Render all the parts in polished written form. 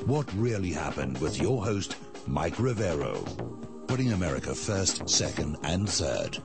What really happened with your host, Mike Rivero, putting America first, second, and third.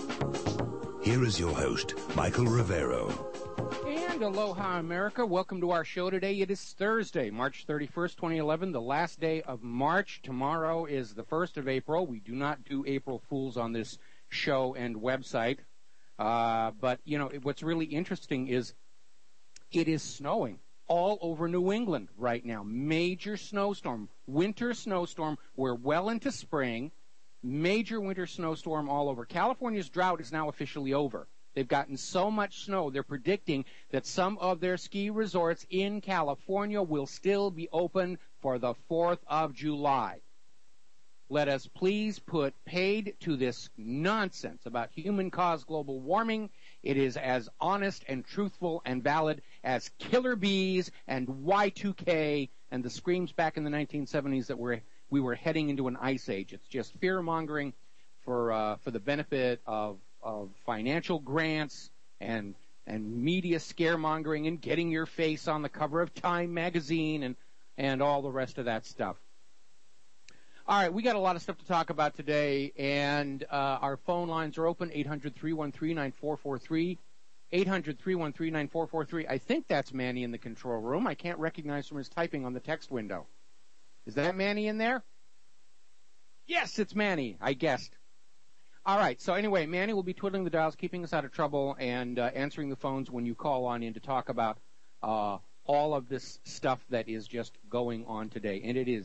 Here is your host, Michael Rivero. And aloha, America. Welcome to our show today. It is Thursday, March 31st, 2011, the last day of March. Tomorrow is the 1st of April. We do not do April Fools on this show and website. But, you know, what's really interesting is it is snowing all over New England right now. Major snowstorm, winter snowstorm. We're well into spring. Major winter snowstorm all over. California's drought is now officially over. They've gotten so much snow, they're predicting that some of their ski resorts in California will still be open for the 4th of July. Let us please put paid to this nonsense about human-caused global warming. It is as honest and truthful and valid as killer bees and Y2K and the screams back in the 1970s that we were heading into an ice age. It's just fear-mongering for the benefit of financial grants and media scaremongering and getting your face on the cover of Time magazine and all the rest of that stuff. All right, we got a lot of stuff to talk about today, and our phone lines are open, 800-313-9443, 800-313-9443. I think that's Manny in the control room. I can't recognize from his typing on the text window. Is that Manny in there? Yes, it's Manny, I guessed. All right, so anyway, Manny will be twiddling the dials, keeping us out of trouble, and answering the phones when you call on in to talk about all of this stuff that is just going on today. And it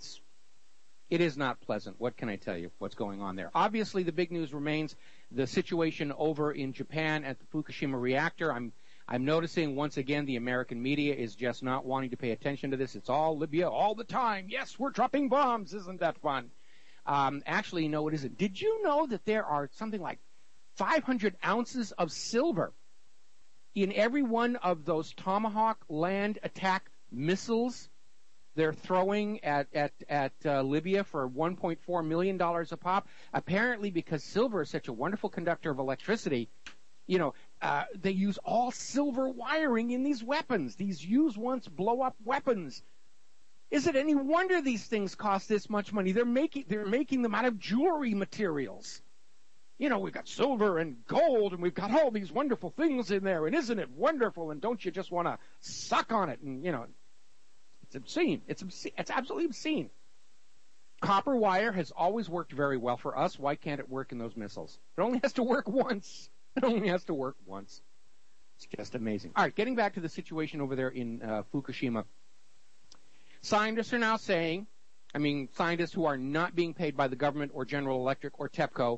is not pleasant. What can I tell you? What's going on there? Obviously, the big news remains the situation over in Japan at the Fukushima reactor. I'm noticing once again the American media is just not wanting to pay attention to this. It's all Libya all the time. Yes, we're dropping bombs. Isn't that fun? Actually, no, it isn't. Did you know that there are something like 500 ounces of silver in every one of those Tomahawk land attack missiles they're throwing at Libya for $1.4 million a pop? Apparently, because silver is such a wonderful conductor of electricity, you know, they use all silver wiring in these weapons, these use once blow up weapons. Is it any wonder these things cost this much money? They're making them out of jewelry materials. You know, we've got silver and gold, and we've got all these wonderful things in there, and isn't it wonderful? And don't you just want to suck on it? And, you know, it's obscene. It's absolutely obscene. Copper wire has always worked very well for us. Why can't it work in those missiles? It only has to work once. It only has to work once. It's just amazing. All right, getting back to the situation over there in Fukushima. Scientists are now saying, scientists who are not being paid by the government or General Electric or TEPCO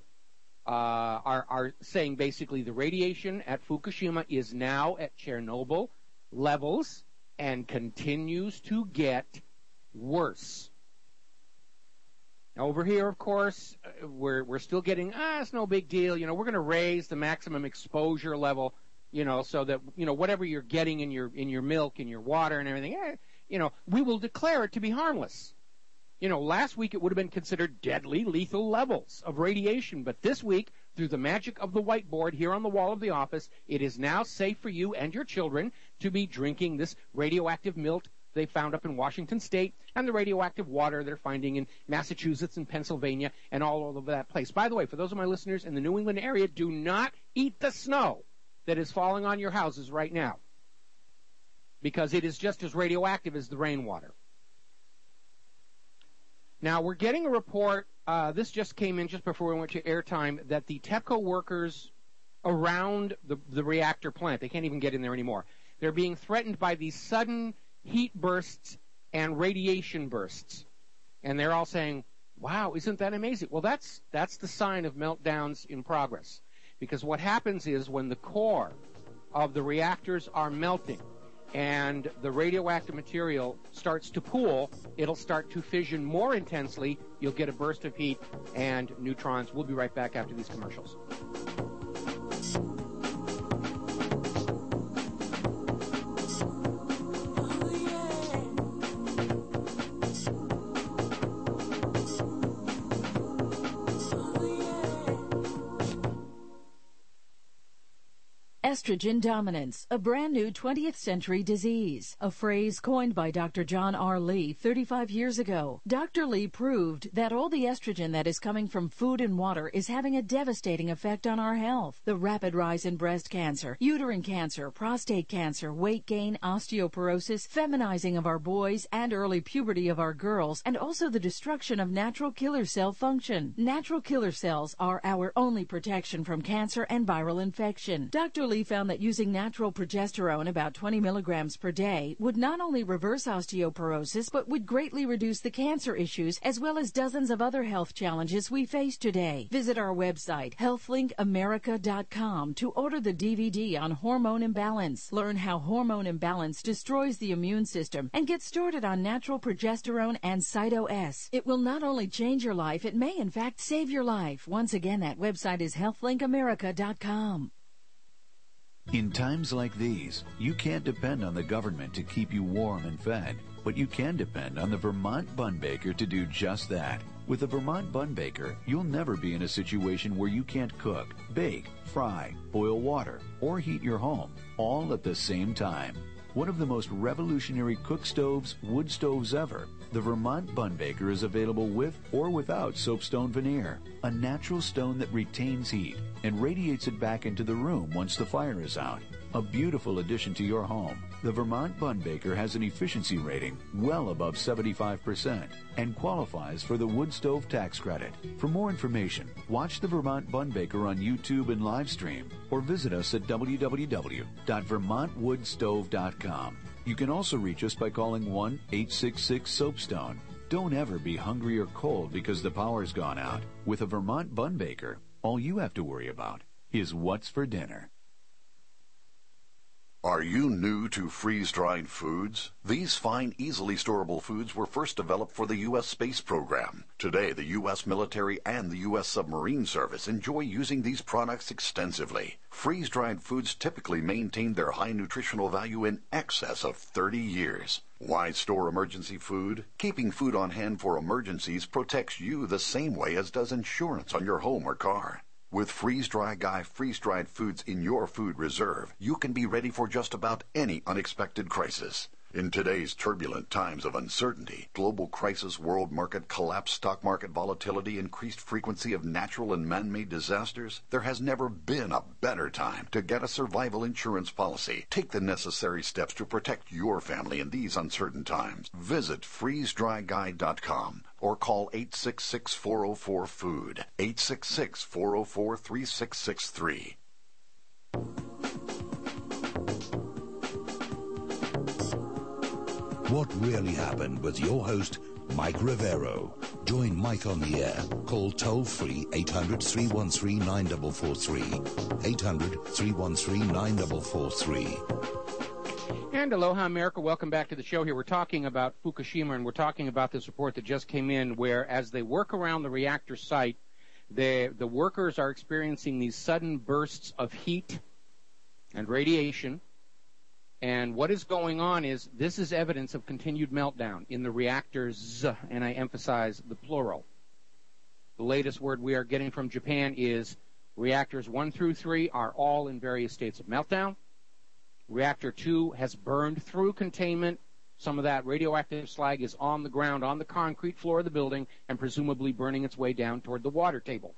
are saying basically the radiation at Fukushima is now at Chernobyl levels and continues to get worse. Now over here, of course, we're still getting, it's no big deal. You know, we're going to raise the maximum exposure level, you know, so that, you know, whatever you're getting in your milk, in your water and everything, you know, we will declare it to be harmless. You know, last week it would have been considered deadly, lethal levels of radiation, but this week, through the magic of the whiteboard here on the wall of the office, it is now safe for you and your children to be drinking this radioactive milk they found up in Washington State and the radioactive water they're finding in Massachusetts and Pennsylvania and all over that place. By the way, for those of my listeners in the New England area, do not eat the snow that is falling on your houses right now, because it is just as radioactive as the rainwater. Now, we're getting a report, this just came in just before we went to airtime, that the TEPCO workers around the reactor plant, they can't even get in there anymore, they're being threatened by these sudden heat bursts and radiation bursts. And they're all saying, wow, isn't that amazing? Well, that's the sign of meltdowns in progress. Because what happens is when the core of the reactors are melting, and the radioactive material starts to pool, it'll start to fission more intensely. You'll get a burst of heat and neutrons. We'll be right back after these commercials. Estrogen dominance, a brand new 20th century disease, a phrase coined by Dr. John R. Lee 35 years ago. Dr. Lee proved that all the estrogen that is coming from food and water is having a devastating effect on our health. The rapid rise in breast cancer, uterine cancer, prostate cancer, weight gain, osteoporosis, feminizing of our boys, and early puberty of our girls, and also the destruction of natural killer cell function. Natural killer cells are our only protection from cancer and viral infection. Dr. Lee found that using natural progesterone, about 20 milligrams per day, would not only reverse osteoporosis, but would greatly reduce the cancer issues as well as dozens of other health challenges we face today. Visit our website, healthlinkamerica.com, to order the DVD on hormone imbalance. Learn how hormone imbalance destroys the immune system and get started on natural progesterone and Cyto-S. It will not only change your life, it may in fact save your life. Once again, that website is healthlinkamerica.com. In times like these, you can't depend on the government to keep you warm and fed, but you can depend on the Vermont Bun Baker to do just that. With the Vermont Bun Baker, you'll never be in a situation where you can't cook, bake, fry, boil water, or heat your home, all at the same time. One of the most revolutionary cook stoves, wood stoves ever, the Vermont Bun Baker is available with or without soapstone veneer, a natural stone that retains heat and radiates it back into the room once the fire is out. A beautiful addition to your home. The Vermont Bun Baker has an efficiency rating well above 75% and qualifies for the wood stove tax credit. For more information, watch the Vermont Bun Baker on YouTube and live stream or visit us at www.vermontwoodstove.com. You can also reach us by calling 1-866-SOAPSTONE. Don't ever be hungry or cold because the power's gone out. With a Vermont Bun Baker, all you have to worry about is what's for dinner. Are you new to freeze-dried foods? These fine, easily storable foods were first developed for the U.S. space program. Today, the U.S. military and the U.S. submarine service enjoy using these products extensively. Freeze-dried foods typically maintain their high nutritional value in excess of 30 years. Why store emergency food? Keeping food on hand for emergencies protects you the same way as does insurance on your home or car. With Freeze-Dry Guy freeze-dried foods in your food reserve, you can be ready for just about any unexpected crisis. In today's turbulent times of uncertainty, global crisis, world market collapse, stock market volatility, increased frequency of natural and man-made disasters, there has never been a better time to get a survival insurance policy. Take the necessary steps to protect your family in these uncertain times. Visit freezedryguy.com or call 866-404-FOOD, 866-404-3663. What Really Happened with your host, Mike Rivero. Join Mike on the air. Call toll-free 800-313-9443, 800-313-9443. And aloha, America. Welcome back to the show here. We're talking about Fukushima, and we're talking about this report that just came in where as they work around the reactor site, the workers are experiencing these sudden bursts of heat and radiation. And what is going on is this is evidence of continued meltdown in the reactors, and I emphasize the plural. The latest word we are getting from Japan is reactors 1 through 3 are all in various states of meltdown. Reactor 2 has burned through containment. Some of that radioactive slag is on the ground, on the concrete floor of the building, and presumably burning its way down toward the water table.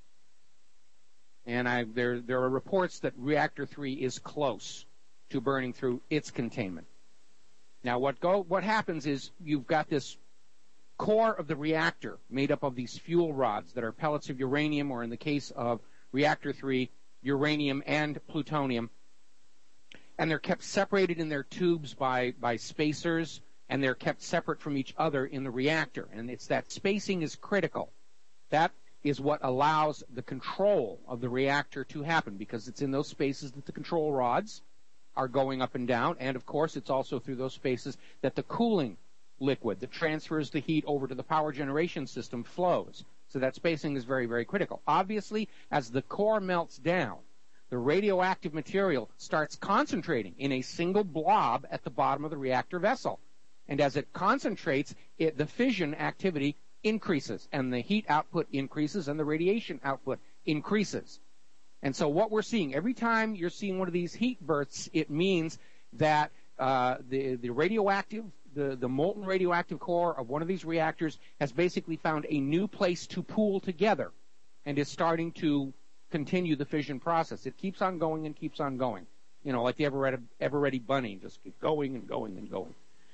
And there are reports that Reactor 3 is close to burning through its containment. Now, what happens is you've got this core of the reactor made up of these fuel rods that are pellets of uranium, or in the case of Reactor 3, uranium and plutonium. And they're kept separated in their tubes by spacers, and they're kept separate from each other in the reactor. And it's that spacing is critical. That is what allows the control of the reactor to happen, because it's in those spaces that the control rods are going up and down, and of course it's also through those spaces that the cooling liquid that transfers the heat over to the power generation system flows. So that spacing is very, very critical. Obviously, as the core melts down, the radioactive material starts concentrating in a single blob at the bottom of the reactor vessel. And as it concentrates, the fission activity increases, and the heat output increases, and the radiation output increases. And so what we're seeing, every time you're seeing one of these heat bursts, it means that the radioactive, the molten radioactive core of one of these reactors has basically found a new place to pool together and is starting to continue the fission process. It keeps on going and keeps on going. You know, like the ever-ready bunny, just keep going and going and going.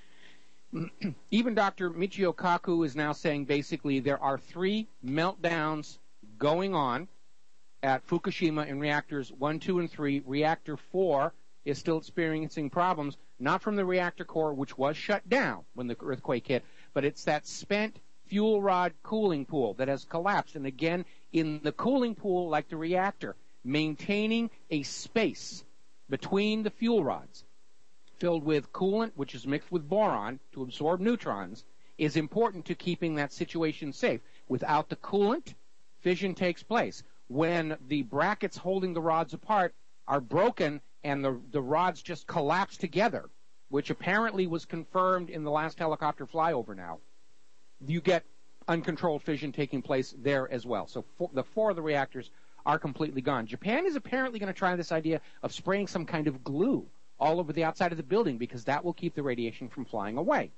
Even Dr. Michio Kaku is now saying basically there are 3 meltdowns going on at Fukushima in reactors 1, 2, and 3. Reactor 4 is still experiencing problems, not from the reactor core, which was shut down when the earthquake hit, but it's that spent fuel rod cooling pool that has collapsed. And again, in the cooling pool, like the reactor, maintaining a space between the fuel rods filled with coolant, which is mixed with boron to absorb neutrons, is important to keeping that situation safe. Without the coolant, fission takes place. When the brackets holding the rods apart are broken and the rods just collapse together, which apparently was confirmed in the last helicopter flyover now, you get uncontrolled fission taking place there as well. So the 4 of the reactors are completely gone. Japan is apparently going to try this idea of spraying some kind of glue all over the outside of the building because that will keep the radiation from flying away.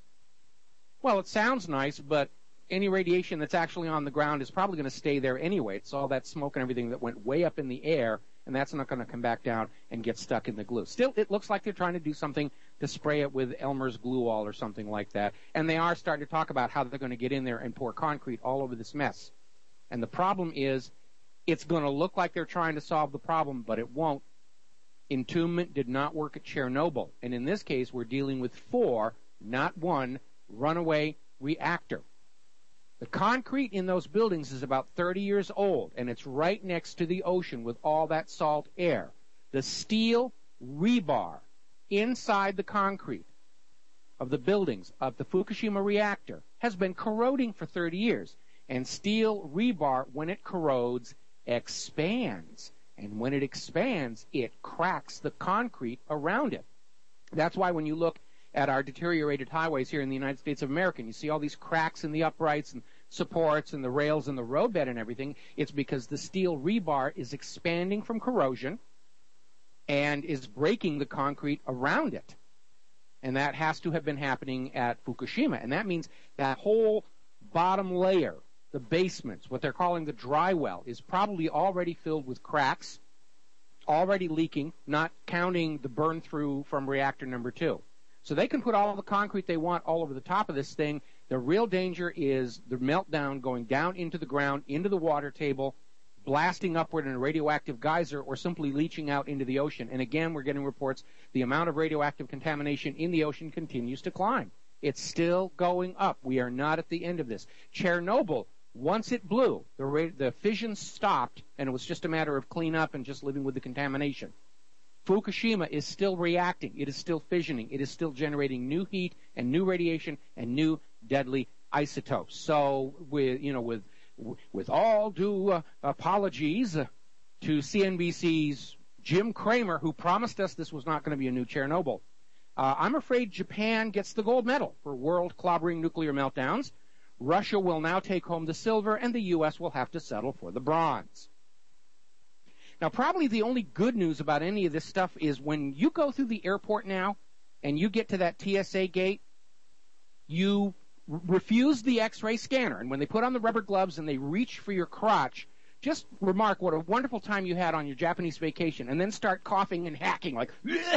Well, it sounds nice, but any radiation that's actually on the ground is probably going to stay there anyway. It's all that smoke and everything that went way up in the air, and that's not going to come back down and get stuck in the glue. Still, it looks like they're trying to do something to spray it with Elmer's glue all or something like that, and they are starting to talk about how they're going to get in there and pour concrete all over this mess. And the problem is, it's going to look like they're trying to solve the problem, but it won't. Entombment did not work at Chernobyl, and in this case, we're dealing with 4, not 1, runaway reactor. The concrete in those buildings is about 30 years old, and it's right next to the ocean with all that salt air. The steel rebar inside the concrete of the buildings of the Fukushima reactor has been corroding for 30 years. And steel rebar, when it corrodes, expands. And when it expands, it cracks the concrete around it. That's why when you look at our deteriorated highways here in the United States of America, and you see all these cracks in the uprights and supports and the rails and the roadbed and everything, it's because the steel rebar is expanding from corrosion and is breaking the concrete around it. And that has to have been happening at Fukushima. And that means that whole bottom layer, the basements, what they're calling the dry well, is probably already filled with cracks, already leaking, not counting the burn-through from reactor number 2. So they can put all the concrete they want all over the top of this thing. The real danger is the meltdown going down into the ground, into the water table, blasting upward in a radioactive geyser, or simply leaching out into the ocean. And again, we're getting reports the amount of radioactive contamination in the ocean continues to climb. It's still going up. We are not at the end of this. Chernobyl, once it blew, the fission stopped, and it was just a matter of cleanup and just living with the contamination. Fukushima is still reacting. It is still fissioning. It is still generating new heat and new radiation and new deadly isotopes. So, with all due apologies to CNBC's Jim Cramer, who promised us this was not going to be a new Chernobyl, I'm afraid Japan gets the gold medal for world clobbering nuclear meltdowns. Russia will now take home the silver, and the U.S. will have to settle for the bronze. Now, probably the only good news about any of this stuff is when you go through the airport now and you get to that TSA gate, you refuse the X-ray scanner. And when they put on the rubber gloves and they reach for your crotch, just remark what a wonderful time you had on your Japanese vacation, and then start coughing and hacking like,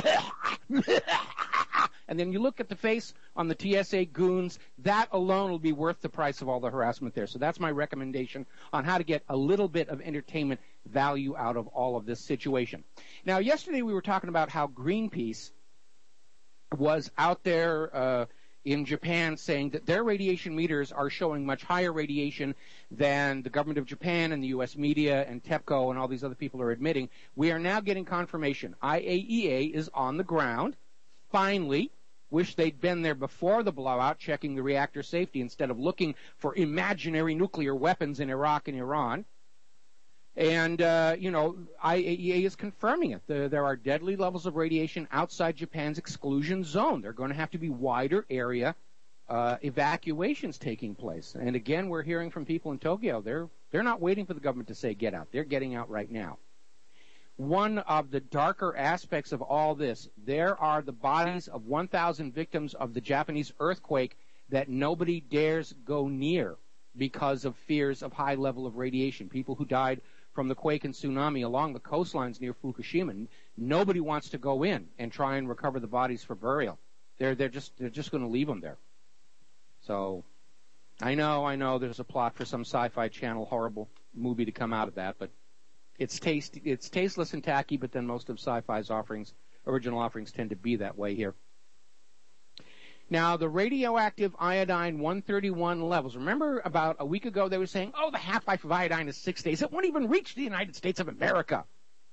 and then you look at the face on the TSA goons. That alone will be worth the price of all the harassment there. So that's my recommendation on how to get a little bit of entertainment value out of all of this situation. Now, yesterday we were talking about how Greenpeace was out there in Japan saying that their radiation meters are showing much higher radiation than the government of Japan and the U.S. media and TEPCO and all these other people are admitting. We are now getting confirmation. IAEA is on the ground, finally. Wish they'd been there before the blowout, checking the reactor safety instead of looking for imaginary nuclear weapons in Iraq and Iran. And, IAEA is confirming it. There are deadly levels of radiation outside Japan's exclusion zone. There are going to have to be wider area evacuations taking place. And again, we're hearing from people in Tokyo. They're not waiting for the government to say get out. They're getting out right now. one of the darker aspects of all this. There are the bodies of 1,000 victims of the Japanese earthquake that nobody dares go near because of fears of high level of radiation. People who died from the quake and tsunami along the coastlines near Fukushima. Nobody wants to go in and try and recover the bodies for burial. They're just going to leave them there. So I know there's a plot for some sci-fi channel horrible movie to come out of that, but it's tasteless and tacky, but then most of sci-fi's original offerings tend to be that way here. Now, the radioactive iodine 131 levels. Remember about a week ago they were saying, the half-life of iodine is 6 days. It won't even reach the United States of America.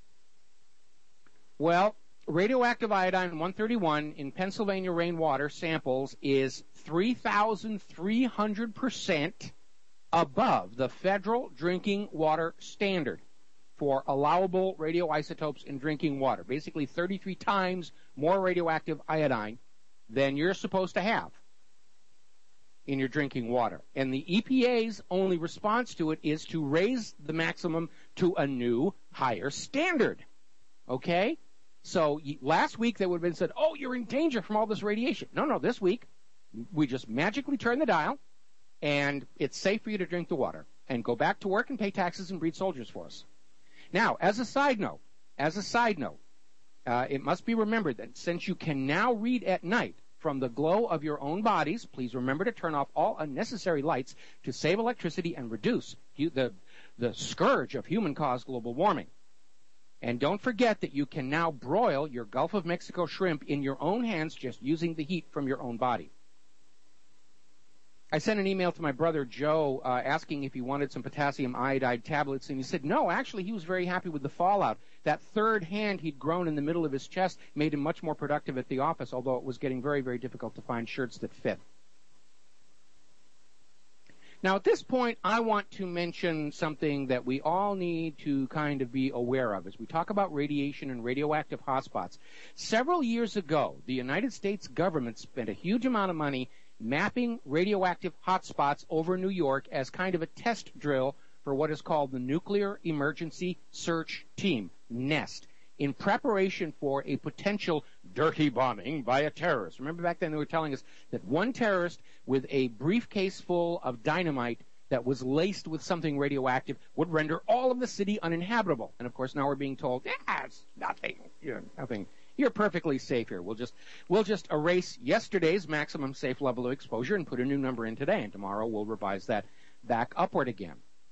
Well, radioactive iodine 131 in Pennsylvania rainwater samples is 3,300% above the federal drinking water standard for allowable radioisotopes in drinking water. Basically 33 times more radioactive iodine than you're supposed to have in your drinking water. And the EPA's only response to it is to raise the maximum to a new, higher standard. Okay? So last week they would have been said, you're in danger from all this radiation. No, this week we just magically turn the dial, and it's safe for you to drink the water and go back to work and pay taxes and breed soldiers for us. Now, as a side note, it must be remembered that since you can now read at night from the glow of your own bodies, please remember to turn off all unnecessary lights to save electricity and reduce the scourge of human-caused global warming. And don't forget that you can now broil your Gulf of Mexico shrimp in your own hands just using the heat from your own body. I sent an email to my brother Joe asking if he wanted some potassium iodide tablets, and he said no. Actually, he was very happy with the fallout. That third hand he'd grown in the middle of his chest made him much more productive at the office, although it was getting very, very difficult to find shirts that fit. Now, at this point, I want to mention something that we all need to kind of be aware of as we talk about radiation and radioactive hotspots. Several years ago, the United States government spent a huge amount of money mapping radioactive hotspots over New York as kind of a test drill for what is called the Nuclear Emergency Search Team, NEST, in preparation for a potential dirty bombing by a terrorist. Remember back then they were telling us that one terrorist with a briefcase full of dynamite that was laced with something radioactive would render all of the city uninhabitable. And of course now we're being told, it's nothing, nothing. You're perfectly safe here. We'll just erase yesterday's maximum safe level of exposure and put a new number in today, and tomorrow we'll revise that back upward again.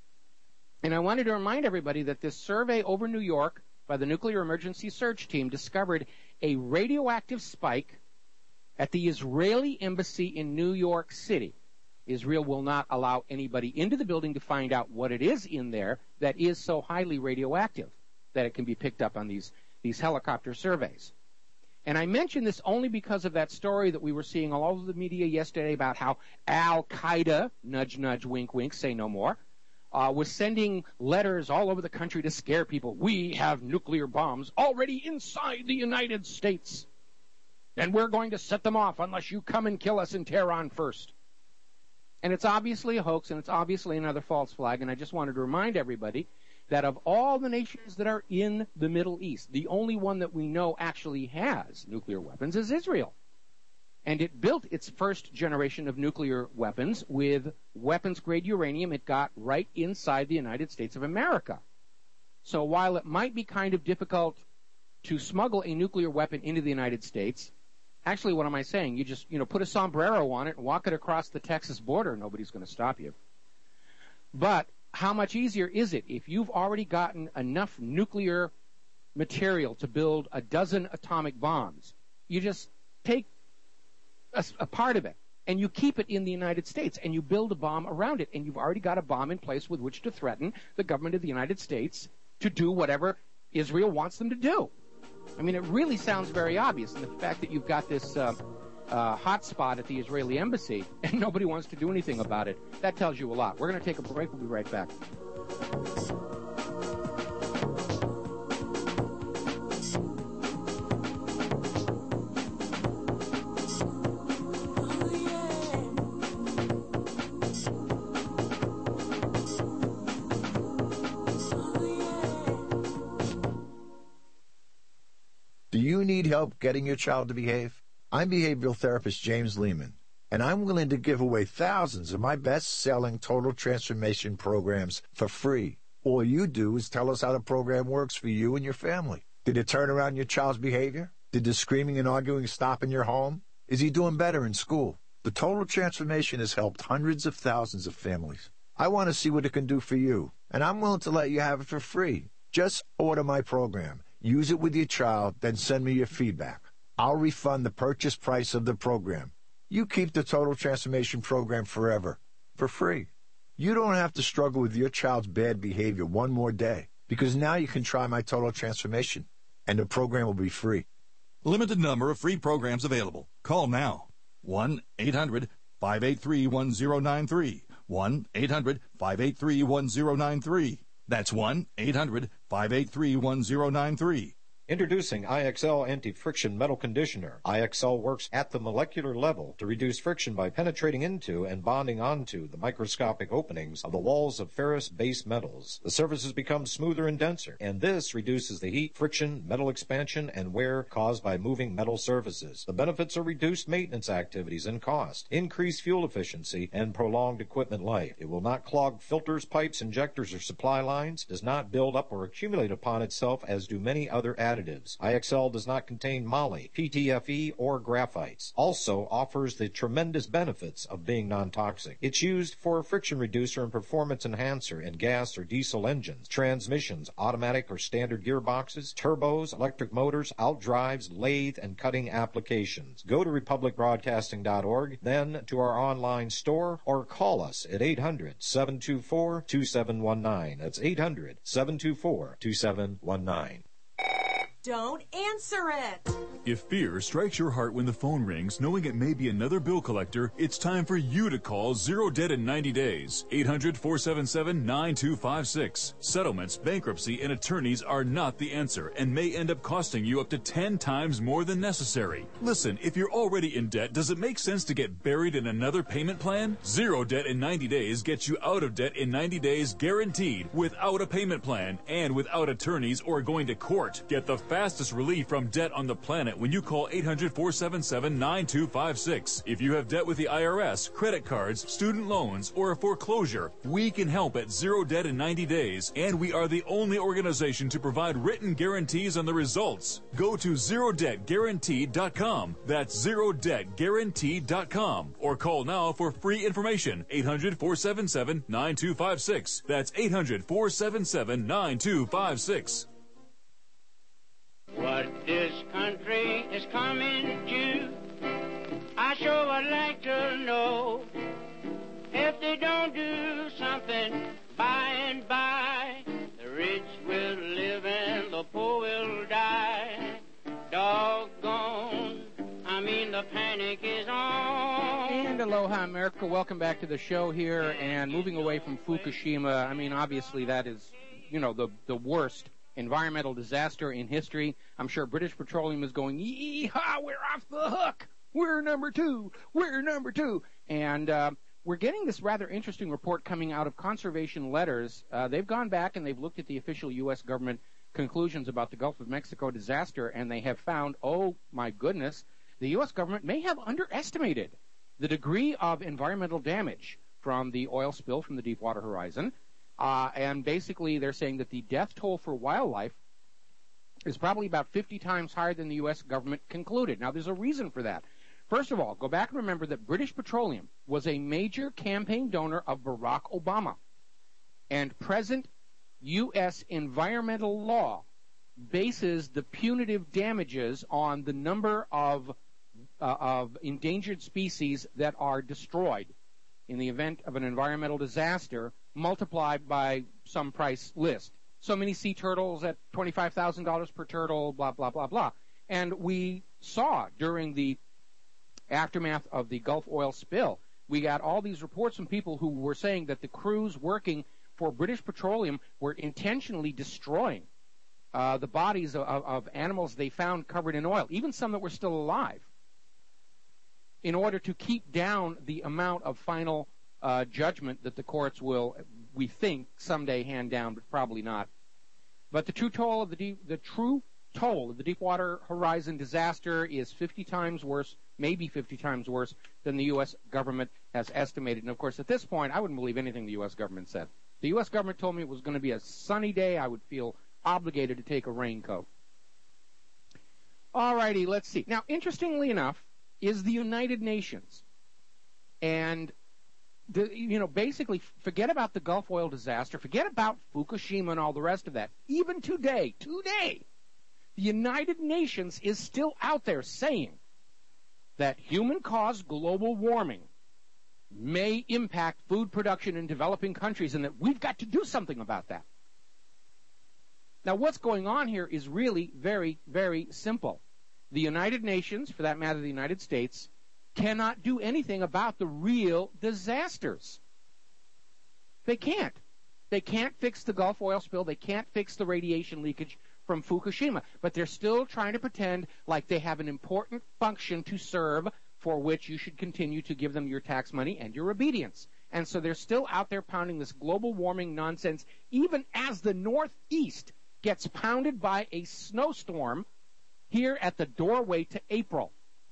And I wanted to remind everybody that this survey over New York by the Nuclear Emergency Search Team discovered a radioactive spike at the Israeli embassy in New York City. Israel will not allow anybody into the building to find out what it is in there that is so highly radioactive that it can be picked up on these helicopter surveys. And I mention this only because of that story that we were seeing all over the media yesterday about how Al-Qaeda, nudge, nudge, wink, wink, say no more, was sending letters all over the country to scare people. We have nuclear bombs already inside the United States, and we're going to set them off unless you come and kill us in Tehran first. And it's obviously a hoax, and it's obviously another false flag, and I just wanted to remind everybody that of all the nations that are in the Middle East, the only one that we know actually has nuclear weapons is Israel. And it built its first generation of nuclear weapons with weapons-grade uranium it got right inside the United States of America. So while it might be kind of difficult to smuggle a nuclear weapon into the United States, actually, what am I saying? You just, put a sombrero on it and walk it across the Texas border. Nobody's going to stop you. But how much easier is it if you've already gotten enough nuclear material to build a dozen atomic bombs? You just take a part of it and you keep it in the United States and you build a bomb around it, and you've already got a bomb in place with which to threaten the government of the United States to do whatever Israel wants them to do. I mean, it really sounds very obvious. And the fact that you've got this hot spot at the Israeli embassy and nobody wants to do anything about it, that tells you a lot. We're going to take a break. We'll be right back. you need help getting your child to behave? I'm behavioral therapist James Lehman, and I'm willing to give away thousands of my best-selling total transformation programs for free. All you do is tell us how the program works for you and your family. Did it turn around your child's behavior? Did the screaming and arguing stop in your home? Is he doing better in school? The total transformation has helped hundreds of thousands of families. I want to see what it can do for you, and I'm willing to let you have it for free. Just order my program, use it with your child, then send me your feedback. I'll refund the purchase price of the program. You keep the Total Transformation Program forever, for free. You don't have to struggle with your child's bad behavior one more day, because now you can try my Total Transformation, and the program will be free. Limited number of free programs available. Call now. 1-800-583-1093. 1-800-583-1093. That's 1-800-583-1093. Introducing IXL Anti-Friction Metal Conditioner. IXL works at the molecular level to reduce friction by penetrating into and bonding onto the microscopic openings of the walls of ferrous-based metals. The surfaces become smoother and denser, and this reduces the heat, friction, metal expansion, and wear caused by moving metal surfaces. The benefits are reduced maintenance activities and cost, increased fuel efficiency, and prolonged equipment life. It will not clog filters, pipes, injectors, or supply lines, does not build up or accumulate upon itself as do many other additives. IXL does not contain moly, PTFE, or graphites. Also offers the tremendous benefits of being non-toxic. It's used for a friction reducer and performance enhancer in gas or diesel engines, transmissions, automatic or standard gearboxes, turbos, electric motors, outdrives, lathe, and cutting applications. Go to republicbroadcasting.org, then to our online store, or call us at 800-724-2719. That's 800-724-2719. Don't answer it! If fear strikes your heart when the phone rings, knowing it may be another bill collector, it's time for you to call Zero Debt in 90 days. 800-477-9256. Settlements, bankruptcy, and attorneys are not the answer and may end up costing you up to 10 times more than necessary. Listen, if you're already in debt, does it make sense to get buried in another payment plan? Zero Debt in 90 days gets you out of debt in 90 days guaranteed, without a payment plan and without attorneys or going to court. Get the fastest relief from debt on the planet when you call 800-477-9256. If you have debt with the IRS, credit cards, student loans, or a foreclosure, we can help at Zero Debt in 90 days, and we are the only organization to provide written guarantees on the results. Go to ZeroDebtGuaranteed.com. That's ZeroDebtGuaranteed.com. Or call now for free information. 800-477-9256. That's 800-477-9256. What this country is coming to, I sure would like to know. If they don't do something by and by, the rich will live and the poor will die. Doggone, I mean the panic is on. And aloha, America. Welcome back to the show here. And moving away from Fukushima, I mean, obviously that is, you know, the worst environmental disaster in history. I'm sure British Petroleum is going, yee-haw, we're off the hook. We're number two. We're number two. And we're getting this rather interesting report coming out of Conservation Letters. They've gone back and they've looked at the official U.S. government conclusions about the Gulf of Mexico disaster, and they have found, oh my goodness, the U.S. government may have underestimated the degree of environmental damage from the oil spill from the Deepwater Horizon. And basically, they're saying that the death toll for wildlife is probably about 50 times higher than the U.S. government concluded. Now, there's a reason for that. First of all, go back and remember that British Petroleum was a major campaign donor of Barack Obama. And present U.S. environmental law bases the punitive damages on the number of endangered species that are destroyed in the event of an environmental disaster, multiplied by some price list. So many sea turtles at $25,000 per turtle, blah, blah, blah, blah. And we saw during the aftermath of the Gulf oil spill, we got all these reports from people who were saying that the crews working for British Petroleum were intentionally destroying the bodies of animals they found covered in oil, even some that were still alive, in order to keep down the amount of final judgment that the courts will, we think, someday hand down, but probably not. But the true toll of the toll of the Deepwater Horizon disaster is 50 times worse, maybe 50 times worse, than the U.S. government has estimated. And, of course, at this point, I wouldn't believe anything the U.S. government said. The U.S. government told me it was going to be a sunny day. I would feel obligated to take a raincoat. All righty, let's see. Now, interestingly enough, is the United Nations. And, basically, forget about the Gulf oil disaster. Forget about Fukushima and all the rest of that. Even today, the United Nations is still out there saying that human-caused global warming may impact food production in developing countries and that we've got to do something about that. Now, what's going on here is really very, very simple. The United Nations, for that matter the United States, cannot do anything about the real disasters. They can't. They can't fix the Gulf oil spill. They can't fix the radiation leakage from Fukushima. But they're still trying to pretend like they have an important function to serve for which you should continue to give them your tax money and your obedience. And so they're still out there pounding this global warming nonsense, even as the Northeast gets pounded by a snowstorm here at the doorway to April.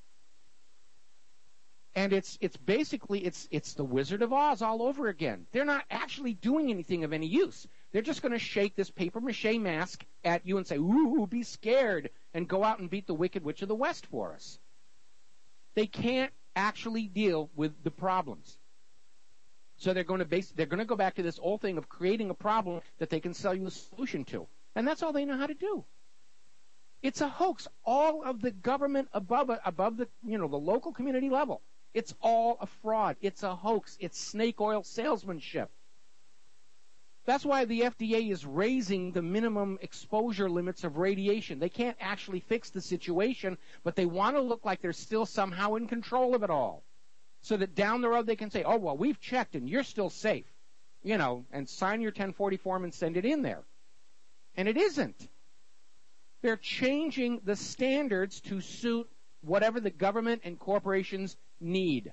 And it's basically the Wizard of Oz all over again. They're not actually doing anything of any use. They're just going to shake this papier-mâché mask at you and say, ooh, be scared, and go out and beat the Wicked Witch of the West for us. They can't actually deal with the problems. So they're going to go back to this old thing of creating a problem that they can sell you a solution to. And that's all they know how to do. It's a hoax. All of the government above the the local community level. It's all a fraud. It's a hoax. It's snake oil salesmanship. That's why the FDA is raising the minimum exposure limits of radiation. They can't actually fix the situation, but they want to look like they're still somehow in control of it all. So that down the road they can say, oh, well, we've checked and you're still safe. And sign your 1040 form and send it in there. And it isn't. They're changing the standards to suit whatever the government and corporations need.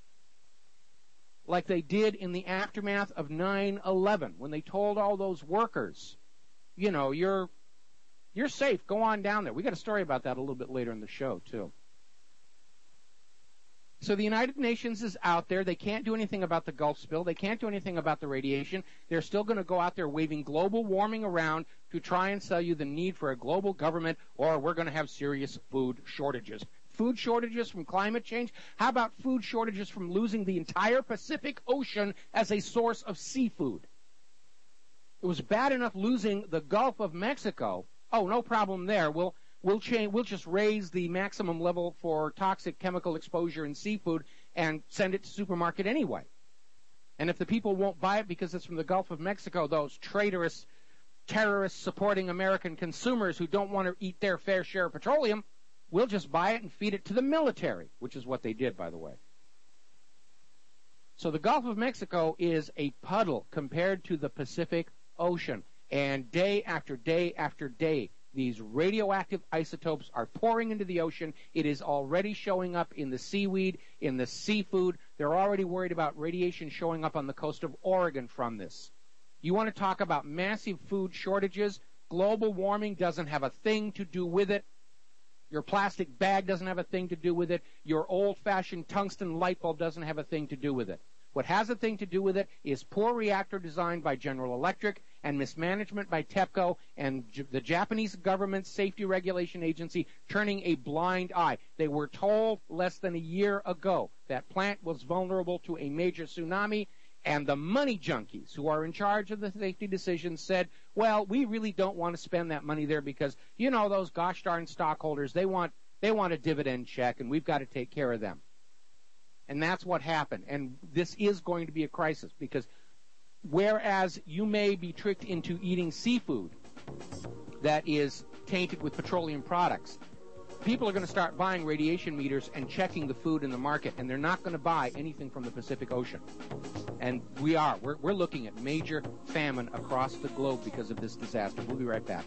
Like they did in the aftermath of 9/11 when they told all those workers, you're safe, go on down there. We got a story about that a little bit later in the show, too. So the United Nations is out there. They can't do anything about the Gulf spill. They can't do anything about the radiation. They're still going to go out there waving global warming around to try and sell you the need for a global government, or we're going to have serious food shortages. Food shortages from climate change? How about food shortages from losing the entire Pacific Ocean as a source of seafood? It was bad enough losing the Gulf of Mexico. Oh, no problem there. We'll just raise the maximum level for toxic chemical exposure in seafood and send it to supermarket anyway. And if the people won't buy it because it's from the Gulf of Mexico, those traitorous terrorists supporting American consumers who don't want to eat their fair share of petroleum, we'll just buy it and feed it to the military, which is what they did, by the way. So the Gulf of Mexico is a puddle compared to the Pacific Ocean. And day after day after day, these radioactive isotopes are pouring into the ocean. It is already showing up in the seaweed, in the seafood. They're already worried about radiation showing up on the coast of Oregon from this. You want to talk about massive food shortages? Global warming doesn't have a thing to do with it. Your plastic bag doesn't have a thing to do with it. Your old-fashioned tungsten light bulb doesn't have a thing to do with it. What has a thing to do with it is poor reactor design by General Electric and mismanagement by TEPCO and the Japanese government safety regulation agency turning a blind eye. They were told less than a year ago that plant was vulnerable to a major tsunami, and the money junkies who are in charge of the safety decisions said, well, we really don't want to spend that money there because, those gosh darn stockholders, they want a dividend check, and we've got to take care of them. And that's what happened. And this is going to be a crisis because whereas you may be tricked into eating seafood that is tainted with petroleum products, people are going to start buying radiation meters and checking the food in the market, and they're not going to buy anything from the Pacific Ocean. And we're looking at major famine across the globe because of this disaster. We'll be right back.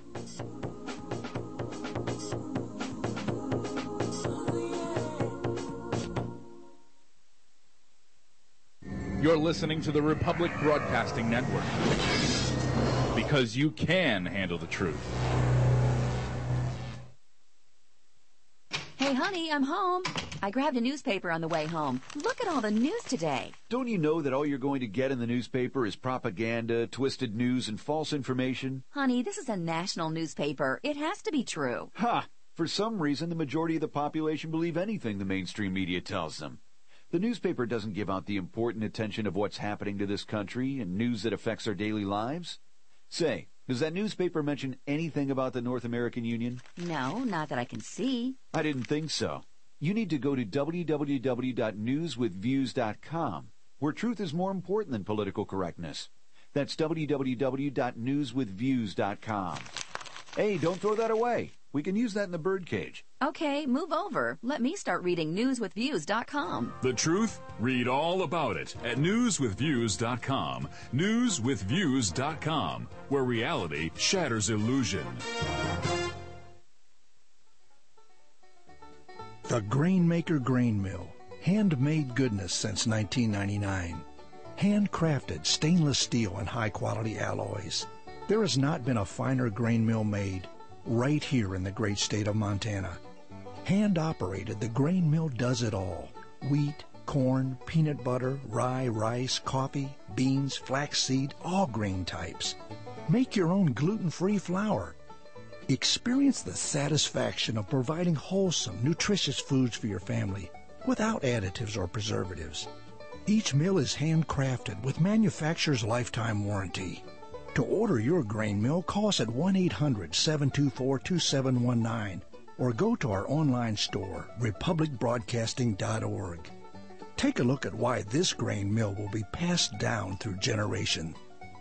You're listening to the Republic Broadcasting Network because you can handle the truth. Honey, I'm home. I grabbed a newspaper on the way home. Look at all the news today. Don't you know that all you're going to get in the newspaper is propaganda, twisted news, and false information? Honey, this is a national newspaper. It has to be true. Ha! For some reason, the majority of the population believe anything the mainstream media tells them. The newspaper doesn't give out the important attention of what's happening to this country and news that affects our daily lives. Say, does that newspaper mention anything about the North American Union? No, not that I can see. I didn't think so. You need to go to www.newswithviews.com, where truth is more important than political correctness. That's www.newswithviews.com. Hey, don't throw that away. We can use that in the birdcage. Okay, move over. Let me start reading newswithviews.com. The truth? Read all about it at newswithviews.com. Newswithviews.com, where reality shatters illusion. The Grainmaker Grain Mill. Handmade goodness since 1999. Handcrafted stainless steel and high-quality alloys. There has not been a finer grain mill made right here in the great state of Montana. Hand-operated, the grain mill does it all. Wheat, corn, peanut butter, rye, rice, coffee, beans, flaxseed, all grain types. Make your own gluten-free flour. Experience the satisfaction of providing wholesome, nutritious foods for your family without additives or preservatives. Each mill is handcrafted with manufacturer's lifetime warranty. To order your grain mill, call us at 1-800-724-2719 or go to our online store, republicbroadcasting.org. Take a look at why this grain mill will be passed down through generation.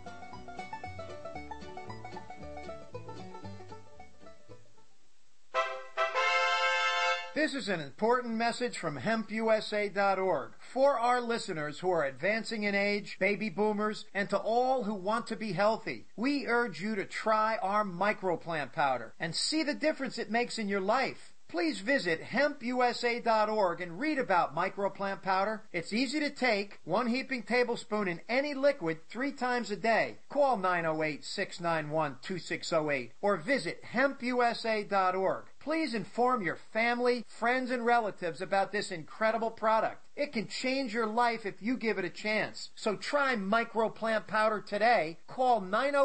This is an important message from HempUSA.org for our listeners who are advancing in age, baby boomers, and to all who want to be healthy. We urge you to try our microplant powder and see the difference it makes in your life. Please visit HempUSA.org and read about microplant powder. It's easy to take, 1 heaping tablespoon in any liquid 3 times a day. Call 908-691-2608 or visit HempUSA.org. Please inform your family, friends, and relatives about this incredible product. It can change your life if you give it a chance. So try microplant powder today. Call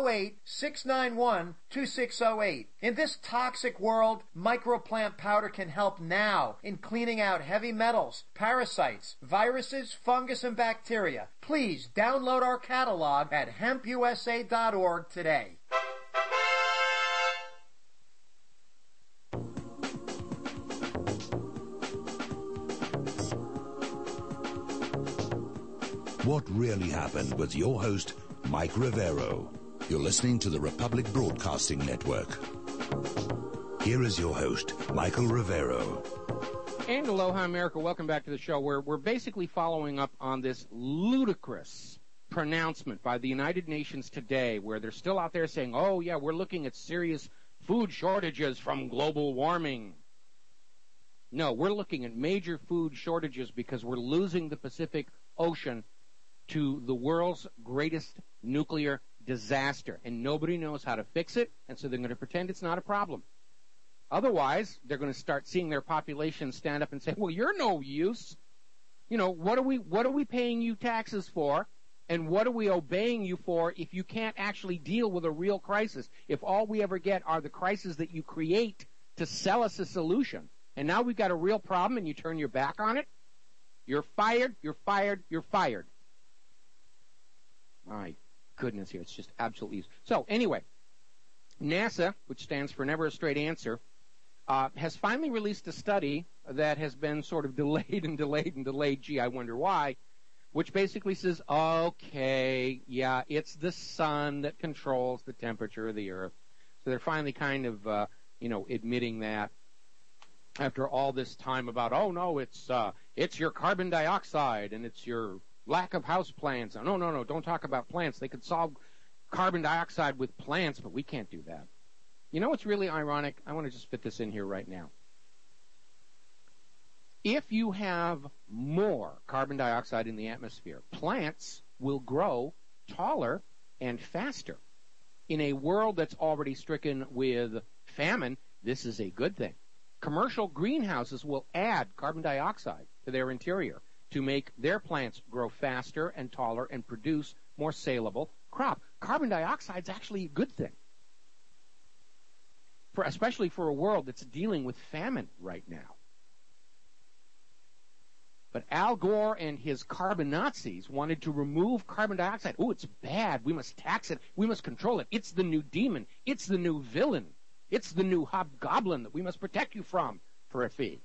908-691-2608. In this toxic world, microplant powder can help now in cleaning out heavy metals, parasites, viruses, fungus, and bacteria. Please download our catalog at HempUSA.org today. What Really Happened with your host, Mike Rivero. You're listening to the Republic Broadcasting Network. Here is your host, Michael Rivero. And aloha, America. Welcome back to the show, where we're basically following up on this ludicrous pronouncement by the United Nations today, where they're still out there saying, oh, yeah, we're looking at serious food shortages from global warming. No, we're looking at major food shortages because we're losing the Pacific Ocean to the world's greatest nuclear disaster, and nobody knows how to fix it, and so they're going to pretend it's not a problem. Otherwise, they're going to start seeing their population stand up and say, well, you're no use. You know, what are we paying you taxes for, and what are we obeying you for if you can't actually deal with a real crisis? If all we ever get are the crises that you create to sell us a solution, and now we've got a real problem and you turn your back on it, you're fired, you're fired, you're fired. My goodness here, it's just absolutely... So, anyway, NASA, which stands for Never a Straight Answer, has finally released a study that has been sort of delayed and delayed and delayed, gee, I wonder why, which basically says, okay, yeah, it's the sun that controls the temperature of the Earth. So they're finally kind of, admitting that after all this time about, oh, no, it's your carbon dioxide and it's your lack of house plants. No, don't talk about plants. They could solve carbon dioxide with plants, but we can't do that. You know what's really ironic? I want to just fit this in here right now. If you have more carbon dioxide in the atmosphere, plants will grow taller and faster. In a world that's already stricken with famine, this is a good thing. Commercial greenhouses will add carbon dioxide to their interior to make their plants grow faster and taller and produce more saleable crop. Carbon dioxide is actually a good thing, especially for a world that's dealing with famine right now. But Al Gore and his carbon Nazis wanted to remove carbon dioxide. Oh, it's bad. We must tax it. We must control it. It's the new demon. It's the new villain. It's the new hobgoblin that we must protect you from for a fee.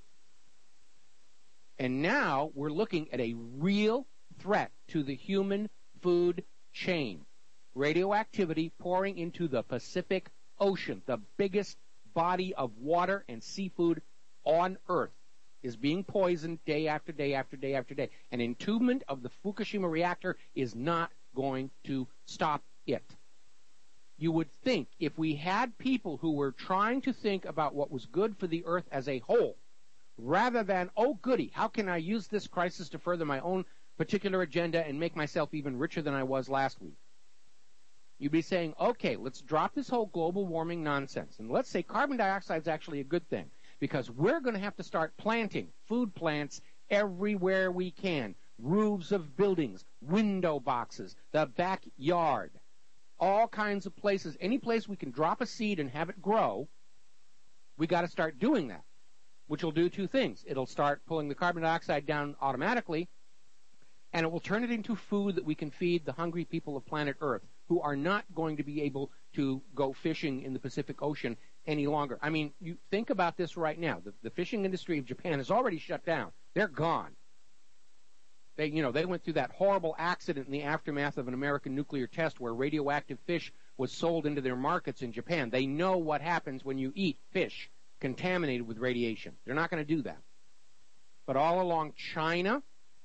And now we're looking at a real threat to the human food chain. Radioactivity pouring into the Pacific Ocean, the biggest body of water and seafood on Earth, is being poisoned day after day after day after day. And entombment of the Fukushima reactor is not going to stop it. You would think if we had people who were trying to think about what was good for the Earth as a whole, rather than, oh goody, how can I use this crisis to further my own particular agenda and make myself even richer than I was last week, you'd be saying, okay, let's drop this whole global warming nonsense. And let's say carbon dioxide is actually a good thing, because we're going to have to start planting food plants everywhere we can. Roofs of buildings, window boxes, the backyard, all kinds of places. Any place we can drop a seed and have it grow, we got to start doing that, which will do two things. It'll start pulling the carbon dioxide down automatically, and it will turn it into food that we can feed the hungry people of planet Earth, who are not going to be able to go fishing in the Pacific Ocean any longer. I mean, you think about this right now. The fishing industry of Japan is already shut down. They're gone. They went through that horrible accident in the aftermath of an American nuclear test where radioactive fish was sold into their markets in Japan. They know what happens when you eat fish contaminated with radiation. They're not going to do that. But all along China's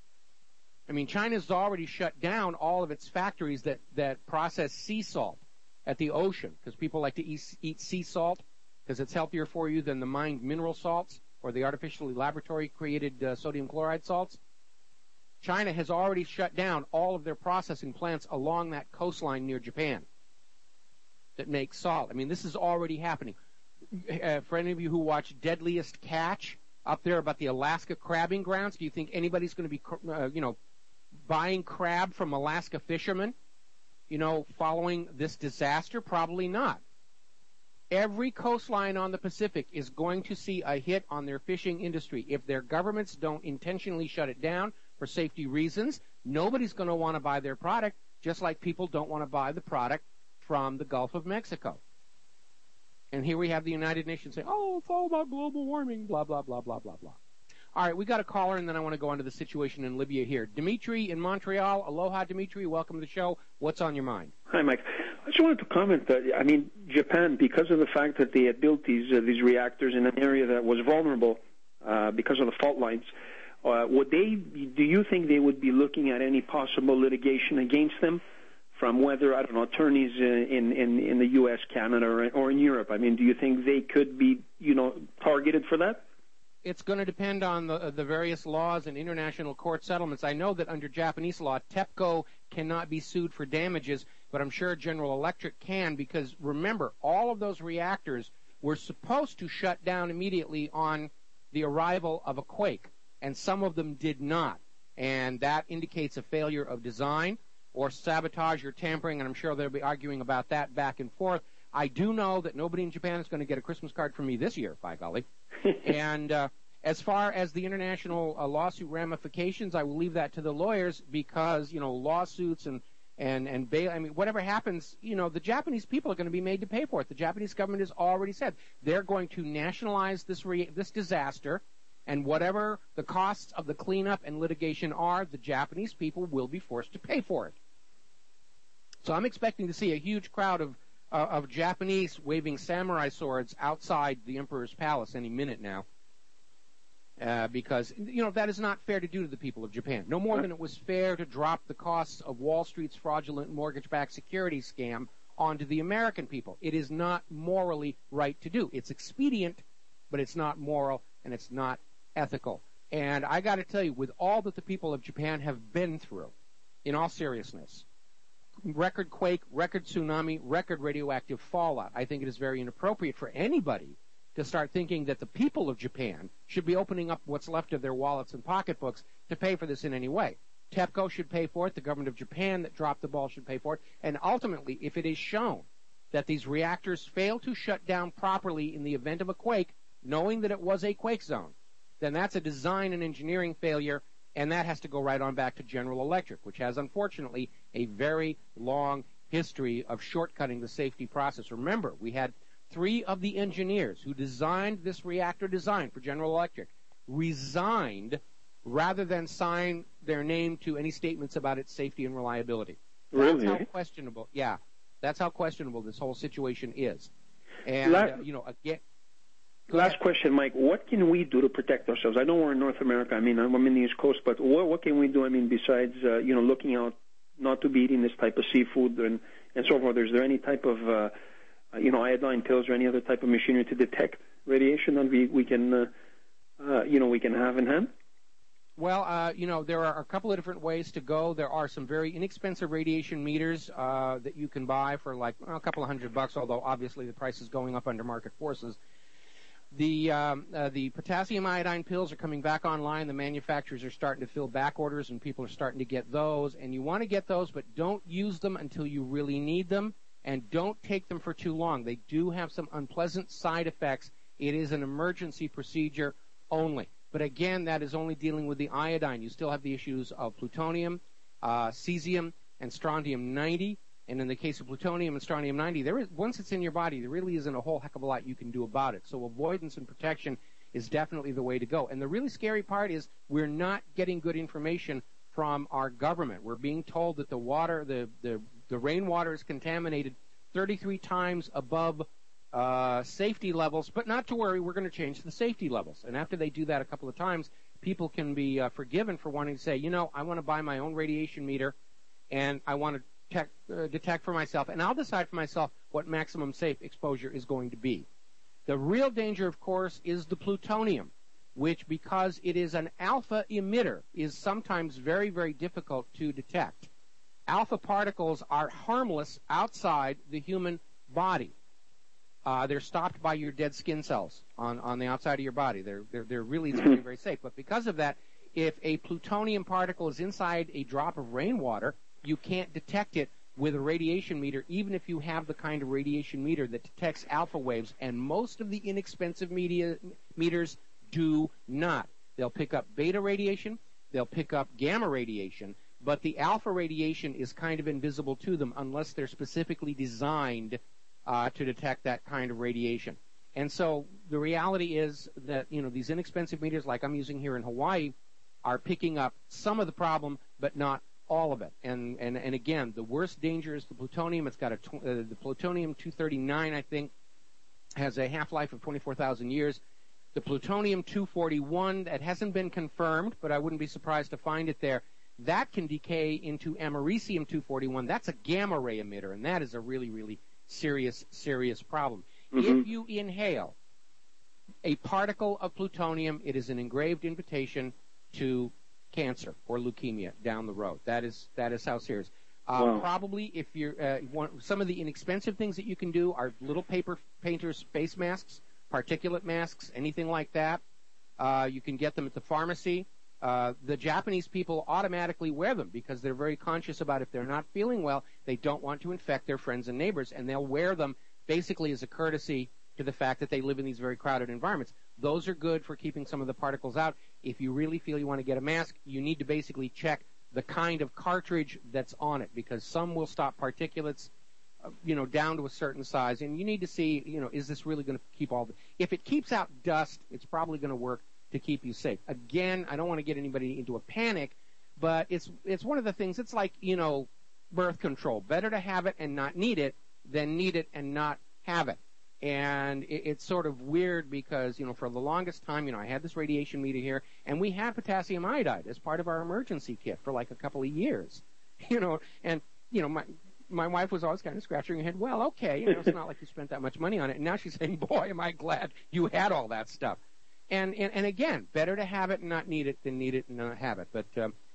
already shut down all of its factories that process sea salt at the ocean, because people like to eat sea salt because it's healthier for you than the mined mineral salts or the artificially laboratory-created sodium chloride salts. China has already shut down all of their processing plants along that coastline near Japan that make salt. I mean, this is already happening. For any of you who watch Deadliest Catch up there about the Alaska crabbing grounds, do you think anybody's going to be, buying crab from Alaska fishermen, following this disaster? Probably not. Every coastline on the Pacific is going to see a hit on their fishing industry. If their governments don't intentionally shut it down for safety reasons, nobody's going to want to buy their product, just like people don't want to buy the product from the Gulf of Mexico. And here we have the United Nations saying, oh, it's all about global warming, blah, blah, blah, blah, blah, blah. All right, we got a caller, and then I want to go on to the situation in Libya here. Dimitri in Montreal. Aloha, Dimitri. Welcome to the show. What's on your mind? Hi, Mike. I just wanted to comment that, Japan, because of the fact that they had built these reactors in an area that was vulnerable because of the fault lines, do you think they would be looking at any possible litigation against them from whether, attorneys in the U.S., Canada, or in Europe? Do you think they could be, targeted for that? It's going to depend on the various laws and international court settlements. I know that under Japanese law, TEPCO cannot be sued for damages, but I'm sure General Electric can, because remember, all of those reactors were supposed to shut down immediately on the arrival of a quake, and some of them did not. And that indicates a failure of design or sabotage or tampering, and I'm sure they'll be arguing about that back and forth. I do know that nobody in Japan is going to get a Christmas card from me this year, by golly. And as far as the international lawsuit ramifications, I will leave that to the lawyers, because, lawsuits and bail, whatever happens, the Japanese people are going to be made to pay for it. The Japanese government has already said they're going to nationalize this disaster, and whatever the costs of the cleanup and litigation are, the Japanese people will be forced to pay for it. So I'm expecting to see a huge crowd of Japanese waving samurai swords outside the Emperor's Palace any minute now, because, that is not fair to do to the people of Japan. No more than it was fair to drop the costs of Wall Street's fraudulent mortgage-backed securities scam onto the American people. It is not morally right to do. It's expedient, but it's not moral, and it's not ethical. And I got to tell you, with all that the people of Japan have been through, in all seriousness, record quake, record tsunami, record radioactive fallout, I think it is very inappropriate for anybody to start thinking that the people of Japan should be opening up what's left of their wallets and pocketbooks to pay for this in any way. TEPCO should pay for it. The government of Japan that dropped the ball should pay for it. And ultimately, if it is shown that these reactors fail to shut down properly in the event of a quake, knowing that it was a quake zone, then that's a design and engineering failure, and that has to go right on back to General Electric, which has, unfortunately, a very long history of shortcutting the safety process. Remember, we had 3 of the engineers who designed this reactor design for General Electric resigned rather than sign their name to any statements about its safety and reliability. Really? That's how questionable. Yeah, that's how questionable this whole situation is. And again. Last question, Mike. What can we do to protect ourselves? I know we're in North America. I mean, I'm in the East Coast, but what can we do? I mean, besides looking out not to be eating this type of seafood and so forth. Is there any type of iodine pills or any other type of machinery to detect radiation that we can have in hand? Well, there are a couple of different ways to go. There are some very inexpensive radiation meters that you can buy for like a couple of $100, although obviously the price is going up under market forces. The potassium iodine pills are coming back online. The manufacturers are starting to fill back orders, and people are starting to get those. And you want to get those, but don't use them until you really need them, and don't take them for too long. They do have some unpleasant side effects. It is an emergency procedure only. But again, that is only dealing with the iodine. You still have the issues of plutonium, cesium, and strontium-90. And in the case of plutonium and strontium-90, once it's in your body, there really isn't a whole heck of a lot you can do about it. So avoidance and protection is definitely the way to go. And the really scary part is we're not getting good information from our government. We're being told that the water, the rainwater is contaminated 33 times above safety levels, but not to worry, we're going to change the safety levels. And after they do that a couple of times, people can be forgiven for wanting to say, I want to buy my own radiation meter, and I want to detect for myself, and I'll decide for myself what maximum safe exposure is going to be. The real danger, of course, is the plutonium, which, because it is an alpha emitter, is sometimes very, very difficult to detect. Alpha particles are harmless outside the human body. They're stopped by your dead skin cells on the outside of your body. They're really very, very safe. But because of that, if a plutonium particle is inside a drop of rainwater, you can't detect it with a radiation meter, even if you have the kind of radiation meter that detects alpha waves, and most of the inexpensive meters do not. They'll pick up beta radiation, they'll pick up gamma radiation, but the alpha radiation is kind of invisible to them unless they're specifically designed to detect that kind of radiation. And so the reality is that, these inexpensive meters like I'm using here in Hawaii are picking up some of the problem, but not all of it. And again, the worst danger is the plutonium. It's got the plutonium-239, I think, has a half-life of 24,000 years. The plutonium-241, that hasn't been confirmed, but I wouldn't be surprised to find it there. That can decay into americium-241. That's a gamma-ray emitter, and that is a really, really serious, serious problem. If you inhale a particle of plutonium, it is an engraved invitation to cancer or leukemia down the road. That is how serious. Wow. Probably, if you're some of the inexpensive things that you can do are little paper painter's face masks, particulate masks, anything like that. You can get them at the pharmacy. The Japanese people automatically wear them because they're very conscious about if they're not feeling well, they don't want to infect their friends and neighbors, and they'll wear them basically as a courtesy to the fact that they live in these very crowded environments. Those are good for keeping some of the particles out. If you really feel you want to get a mask, you need to basically check the kind of cartridge that's on it, because some will stop particulates, down to a certain size, and you need to see, is this really going to keep all the... If it keeps out dust, it's probably going to work to keep you safe. Again, I don't want to get anybody into a panic, but it's one of the things, it's like, birth control. Better to have it and not need it than need it and not have it. And it's sort of weird because, for the longest time, I had this radiation meter here, and we had potassium iodide as part of our emergency kit for like a couple of years, and, my wife was always kind of scratching her head, well, okay, it's not like you spent that much money on it. And now she's saying, boy, am I glad you had all that stuff. And again, better to have it and not need it than need it and not have it. But,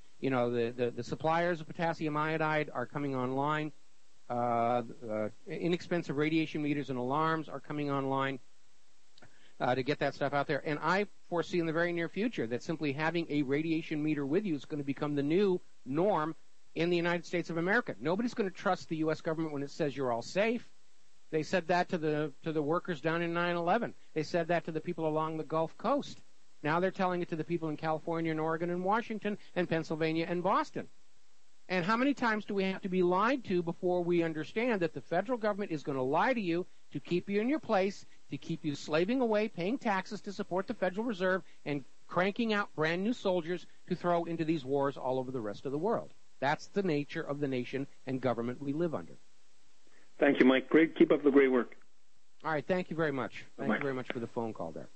the suppliers of potassium iodide are coming online. Inexpensive radiation meters and alarms are coming online. to get that stuff out there. And I foresee in the very near future that simply having a radiation meter with you is going to become the new norm in the United States of America. Nobody's going to trust the U.S. government when it says you're all safe. They said that to the workers down in 9/11. They said that to the people along the Gulf Coast. Now they're telling it to the people in California and Oregon and Washington and Pennsylvania and Boston. And how many times do we have to be lied to before we understand that the federal government is going to lie to you to keep you in your place, to keep you slaving away, paying taxes to support the Federal Reserve, and cranking out brand new soldiers to throw into these wars all over the rest of the world? That's the nature of the nation and government we live under. Thank you, Mike. Great. Keep up the great work. All right. Thank you very much. Thank you very much for the phone call there.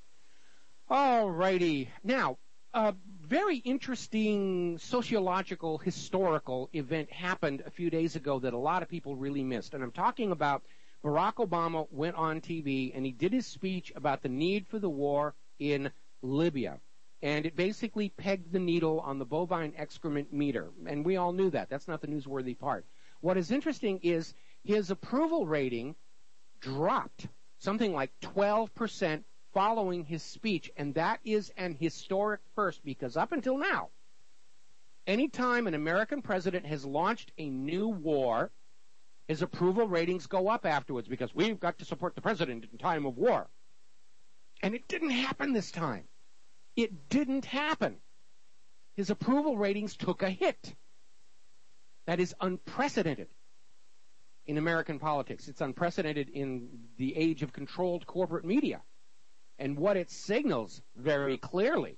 All righty. Now, a very interesting sociological, historical event happened a few days ago that a lot of people really missed. And I'm talking about Barack Obama went on TV and he did his speech about the need for the war in Libya. And it basically pegged the needle on the bovine excrement meter. And we all knew that. That's not the newsworthy part. What is interesting is his approval rating dropped something like 12% following his speech. And that is an historic first, because up until now, anytime an American president has launched a new war, his approval ratings go up afterwards because we've got to support the president in time of war. And it didn't happen this time. It didn't happen. His approval ratings took a hit. That is unprecedented in American politics. It's unprecedented in the age of controlled corporate media. And what it signals very clearly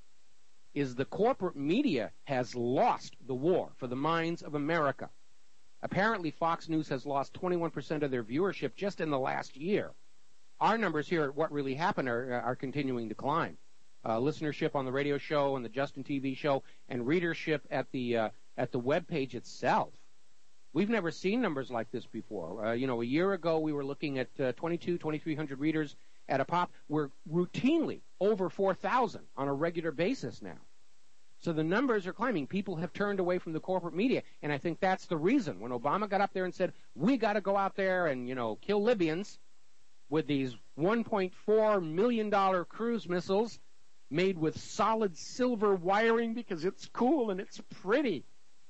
is the corporate media has lost the war for the minds of America. Apparently, Fox News has lost 21% of their viewership just in the last year. Our numbers here at What Really Happened are continuing to climb. Listenership on the radio show and the Justin TV show, and readership at the web page itself. We've never seen numbers like this before. A year ago we were looking at 2,300 readers at a pop. We're routinely over 4,000 on a regular basis now. So the numbers are climbing. People have turned away from the corporate media, and I think that's the reason. When Obama got up there and said, we got to go out there and, kill Libyans with these $1.4 million cruise missiles made with solid silver wiring because it's cool and it's pretty.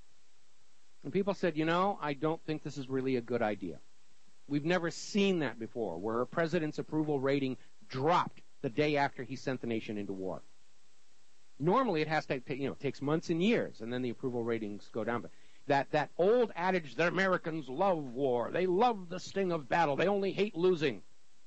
And people said, I don't think this is really a good idea. We've never seen that before, where a president's approval rating dropped the day after he sent the nation into war. Normally, it has to, it takes months and years, and then the approval ratings go down. But that old adage that Americans love war, they love the sting of battle, they only hate losing.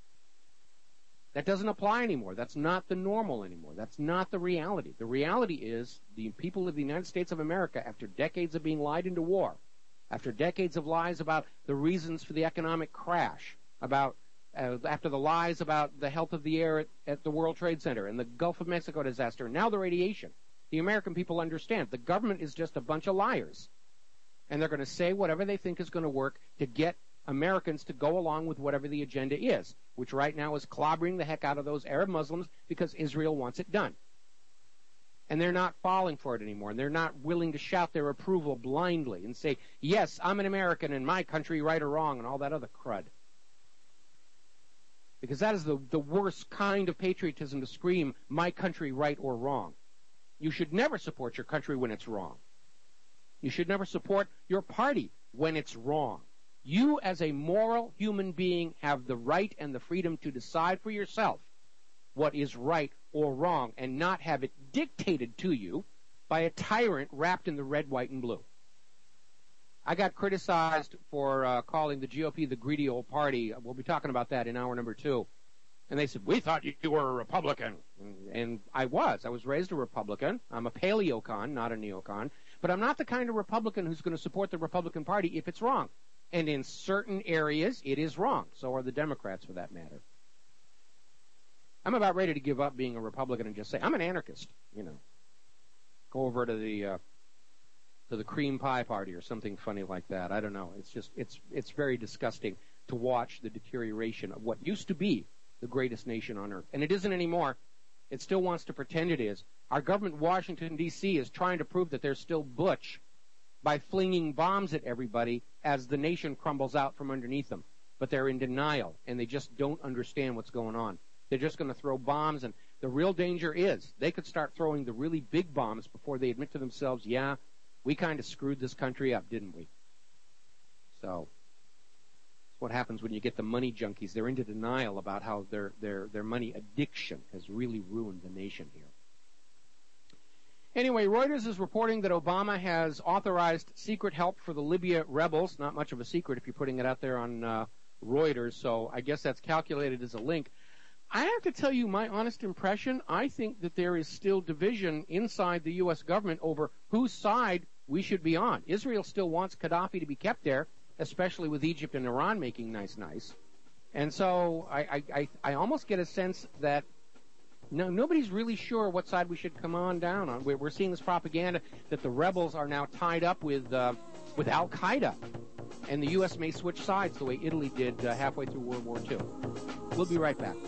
That doesn't apply anymore. That's not the normal anymore. That's not the reality. The reality is the people of the United States of America, after decades of being lied into war, after decades of lies about the reasons for the economic crash, after the lies about the health of the air at the World Trade Center and the Gulf of Mexico disaster, and now the radiation, the American people understand the government is just a bunch of liars. And they're going to say whatever they think is going to work to get Americans to go along with whatever the agenda is, which right now is clobbering the heck out of those Arab Muslims because Israel wants it done. And they're not falling for it anymore, and they're not willing to shout their approval blindly and say, yes, I'm an American and my country right or wrong and all that other crud. Because that is the worst kind of patriotism, to scream, my country right or wrong. You should never support your country when it's wrong. You should never support your party when it's wrong. You, as a moral human being, have the right and the freedom to decide for yourself what is right or wrong and not have it dictated to you by a tyrant wrapped in the red, white, and blue. I got criticized for calling the GOP the greedy old party. We'll be talking about that in hour number 2. And they said, we thought you were a Republican. And I was. I was raised a Republican. I'm a paleocon, not a neocon. But I'm not the kind of Republican who's going to support the Republican Party if it's wrong. And in certain areas, it is wrong. So are the Democrats, for that matter. I'm about ready to give up being a Republican and just say, I'm an anarchist, Go over to the cream pie party or something funny like that. I don't know. It's very disgusting to watch the deterioration of what used to be the greatest nation on earth. And it isn't anymore. It still wants to pretend it is. Our government in Washington, D.C. is trying to prove that they're still butch by flinging bombs at everybody as the nation crumbles out from underneath them. But they're in denial, and they just don't understand what's going on. They're just going to throw bombs, and the real danger is they could start throwing the really big bombs before they admit to themselves, yeah, we kind of screwed this country up, didn't we? So that's what happens when you get the money junkies. They're into denial about how their money addiction has really ruined the nation here. Anyway, Reuters is reporting that Obama has authorized secret help for the Libya rebels. Not much of a secret if you're putting it out there on Reuters, so I guess that's calculated as a link. I have to tell you my honest impression. I think that there is still division inside the U.S. government over whose side we should be on. Israel still wants Gaddafi to be kept there, especially with Egypt and Iran making nice. And so I almost get a sense that nobody's really sure what side we should come on down on. We're seeing this propaganda that the rebels are now tied up with Al-Qaeda, and the U.S. may switch sides the way Italy did halfway through World War II. We'll be right back.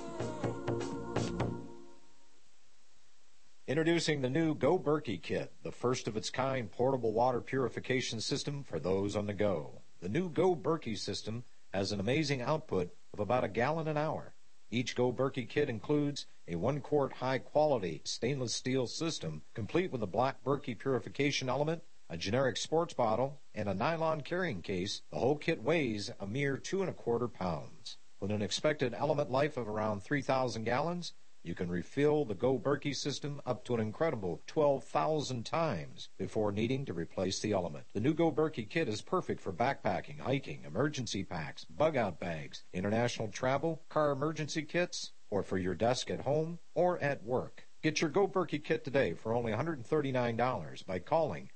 Introducing the new Go Berkey Kit, the first of its kind portable water purification system for those on the go. The new Go Berkey system has an amazing output of about a gallon an hour. Each Go Berkey kit includes a 1-quart high-quality stainless steel system, complete with a black Berkey purification element, a generic sports bottle, and a nylon carrying case. The whole kit weighs a mere 2¼ pounds. With an expected element life of around 3,000 gallons, you can refill the Go Berkey system up to an incredible 12,000 times before needing to replace the element. The new Go Berkey kit is perfect for backpacking, hiking, emergency packs, bug-out bags, international travel, car emergency kits, or for your desk at home or at work. Get your Go Berkey kit today for only $139 by calling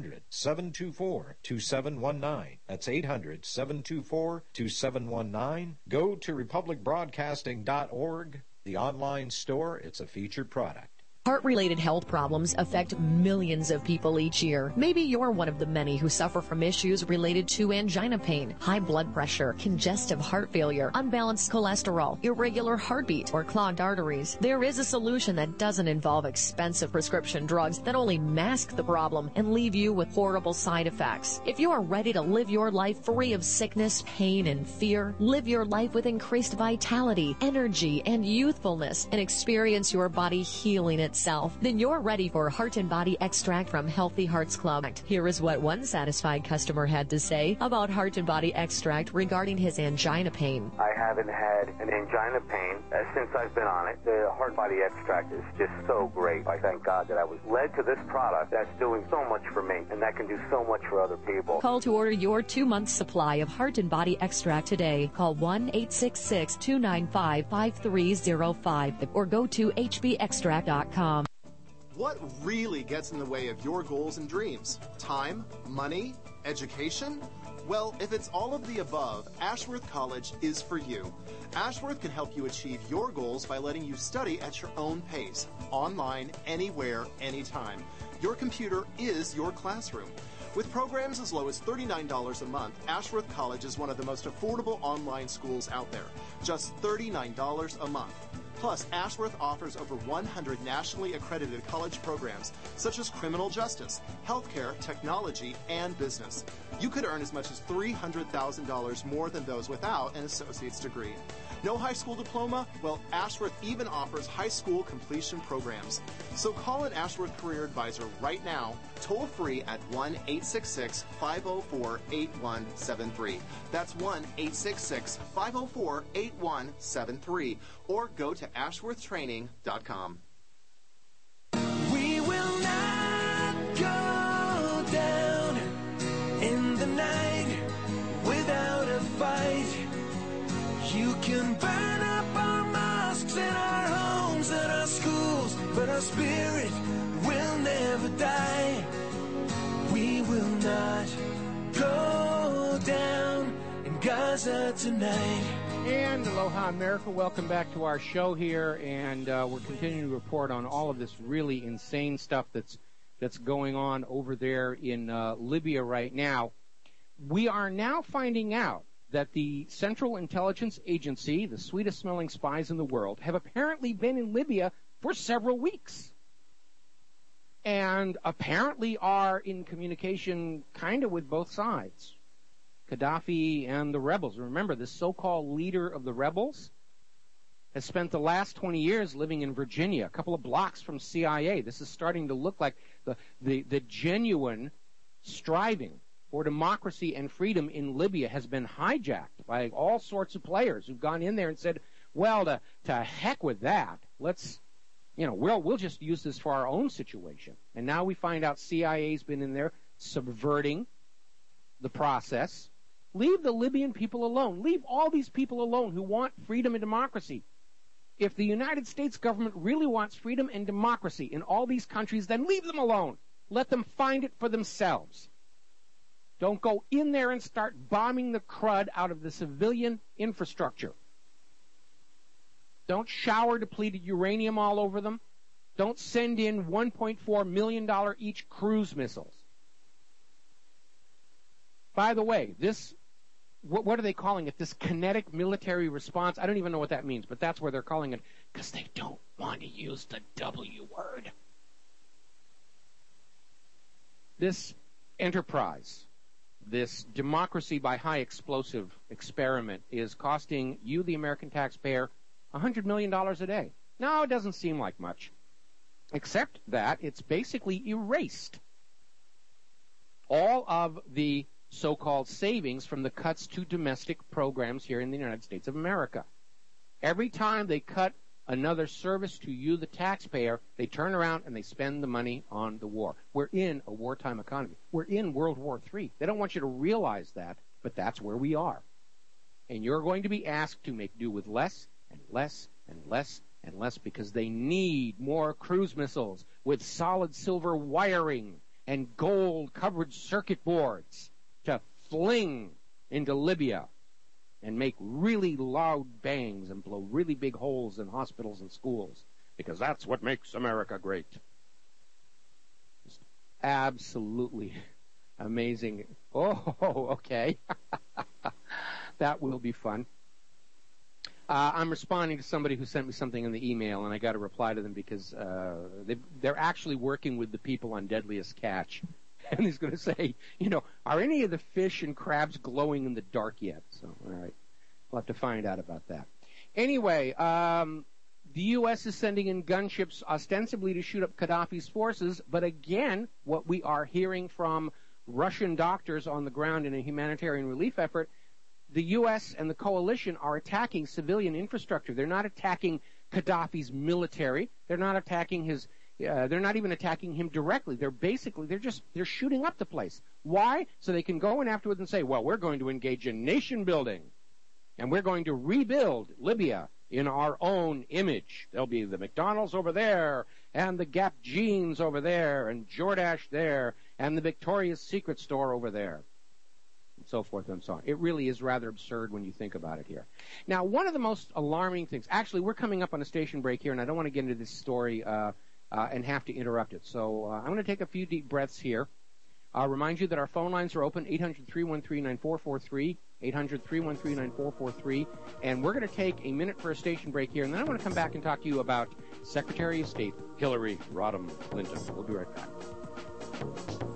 800-724-2719. That's 800-724-2719. Go to republicbroadcasting.org. The online store, it's a featured product. Heart-related health problems affect millions of people each year. Maybe you're one of the many who suffer from issues related to angina pain, high blood pressure, congestive heart failure, unbalanced cholesterol, irregular heartbeat, or clogged arteries. There is a solution that doesn't involve expensive prescription drugs that only mask the problem and leave you with horrible side effects. If you are ready to live your life free of sickness, pain, and fear, live your life with increased vitality, energy, and youthfulness, and experience your body healing itself, then you're ready for Heart and Body Extract from Healthy Hearts Club. Here is what one satisfied customer had to say about Heart and Body Extract regarding his angina pain. I haven't had an angina pain since I've been on it. The Heart Body Extract is just so great. I thank God that I was led to this product that's doing so much for me, and that can do so much for other people. Call to order your 2-month supply of Heart and Body Extract today. Call 1-866-295-5305 or go to hbextract.com. What really gets in the way of your goals and dreams? Time? Money? Education? Well, if it's all of the above, Ashworth College is for you. Ashworth can help you achieve your goals by letting you study at your own pace, online, anywhere, anytime. Your computer is your classroom. With programs as low as $39 a month, Ashworth College is one of the most affordable online schools out there. Just $39 a month. Plus, Ashworth offers over 100 nationally accredited college programs, such as criminal justice, healthcare, technology, and business. You could earn as much as $300,000 more than those without an associate's degree. No high school diploma? Well, Ashworth even offers high school completion programs. So call an Ashworth Career Advisor right now, toll free at 1-866-504-8173. That's 1-866-504-8173. Or go to ashworthtraining.com. We will not go down in the night without a fight. You can burn up our mosques and our homes and our schools, but our spirit will never die. We will not go down in Gaza tonight. And aloha, America. Welcome back to our show here, and we're continuing to report on all of this really insane stuff that's going on over there in Libya right now. We are now finding out that the Central Intelligence Agency, the sweetest-smelling spies in the world, have apparently been in Libya for several weeks and apparently are in communication kind of with both sides, Gaddafi and the rebels. Remember, this so-called leader of the rebels, has spent the last 20 years living in Virginia, a couple of blocks from CIA. This is starting to look like the genuine striving for democracy and freedom in Libya has been hijacked by all sorts of players who've gone in there and said, well, to heck with that. We'll just use this for our own situation. And now we find out CIA's been in there subverting the process. Leave the Libyan people alone. Leave all these people alone who want freedom and democracy. If the United States government really wants freedom and democracy in all these countries, then leave them alone. Let them find it for themselves. Don't go in there and start bombing the crud out of the civilian infrastructure. Don't shower depleted uranium all over them. Don't send in $1.4 million each cruise missiles. By the way, this, what are they calling it? This kinetic military response? I don't even know what that means, but that's where they're calling it because they don't want to use the W word. This enterprise, this democracy by high explosive experiment is costing you, the American taxpayer, $100 million a day. No, it doesn't seem like much, except that it's basically erased all of the so-called savings from the cuts to domestic programs here in the United States of America. Every time they cut another service to you, the taxpayer, they turn around and they spend the money on the war. We're in a wartime economy. We're in World War III. They don't want you to realize that, but that's where we are. And you're going to be asked to make do with less and less and less and less because they need more cruise missiles with solid silver wiring and gold covered circuit boards to fling into Libya and make really loud bangs and blow really big holes in hospitals and schools, because that's what makes America great. Just absolutely amazing. Oh, okay. That will be fun. I'm responding to somebody who sent me something in the email, and I got to reply to them because they're actually working with the people on Deadliest Catch. And he's going to say, are any of the fish and crabs glowing in the dark yet? So, all right. We'll have to find out about that. Anyway, the U.S. is sending in gunships ostensibly to shoot up Gaddafi's forces, but again, what we are hearing from Russian doctors on the ground in a humanitarian relief effort, the U.S. and the coalition are attacking civilian infrastructure. They're not attacking Gaddafi's military. They're not attacking his... they're not even attacking him directly. They're shooting up the place. Why? So they can go in afterwards and say, well, we're going to engage in nation building, and we're going to rebuild Libya in our own image. There'll be the McDonald's over there, and the Gap jeans over there, and Jordache there, and the Victoria's Secret store over there, and so forth and so on. It really is rather absurd when you think about it here. Now, one of the most alarming things, actually, we're coming up on a station break here, and I don't want to get into this story and have to interrupt it. So I'm going to take a few deep breaths here. I'll remind you that our phone lines are open, 800-313-9443, 800-313-9443, and we're going to take a minute for a station break here, and then I'm going to come back and talk to you about Secretary of State Hillary Rodham Clinton. We'll be right back.